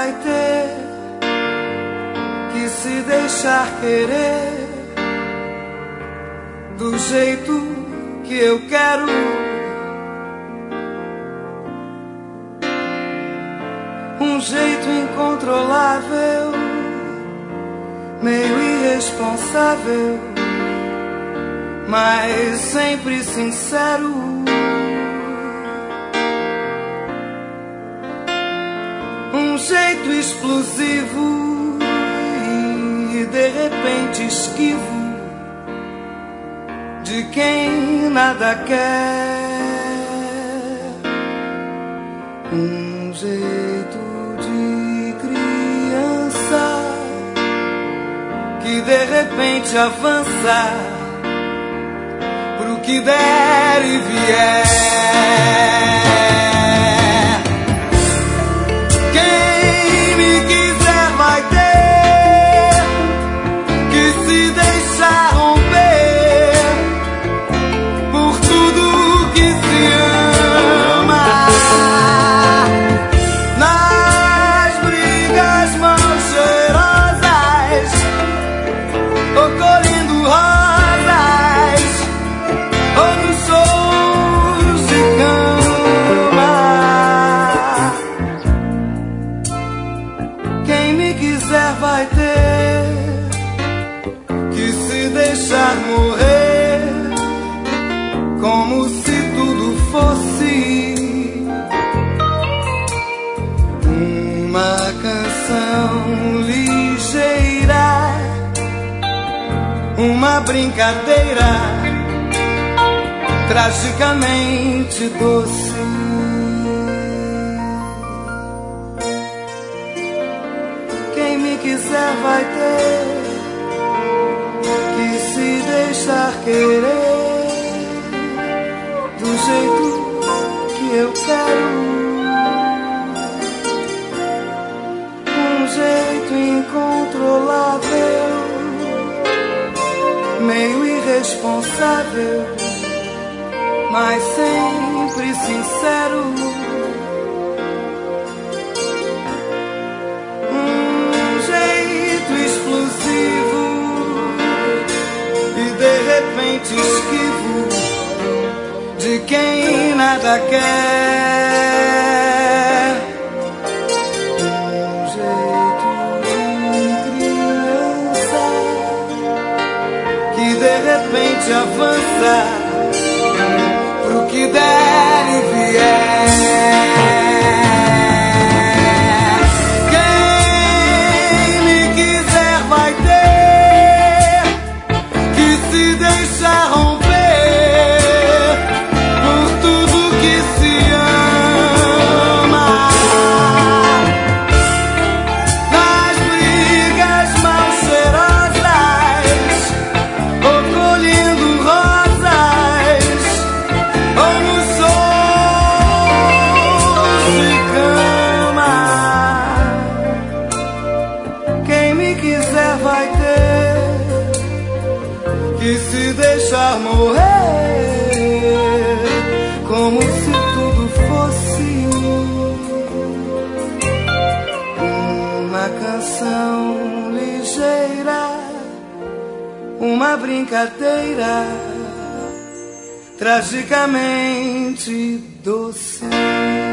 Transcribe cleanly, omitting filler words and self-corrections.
vai ter que se deixar querer do jeito que eu quero. Um jeito incontrolável, meio irresponsável, mas sempre sincero. Um jeito explosivo e de repente esquivo de quem nada quer. Um jeito de criança que de repente avança pro que der e vier. Quem me quiser vai ter que se deixar romper por tudo que se ama. Nas brigas mal cheirosas, ou colhendo rosas, ou nos choros de cama. Quem me quiser vai ter que se deixar morrer, como se tudo fosse uma canção ligeira, uma brincadeira tragicamente doce. Quem me quiser vai ter que se deixar querer do jeito que eu quero. Um jeito incontrolável, meio irresponsável, mas sempre sincero. Um jeito explosivo e de repente esquivo de quem nada quer. Um jeito de criança que de repente avança pro que der e vier. Quem me quiser vai ter que se deixar romper por tudo que se ama. Nas brigas mal cheirosas, ou colhendo rosas, ou no sol de cama. Quem me quiser vai ter que se deixar morrer, como se tudo fosse uma canção ligeira, uma brincadeira tragicamente doce.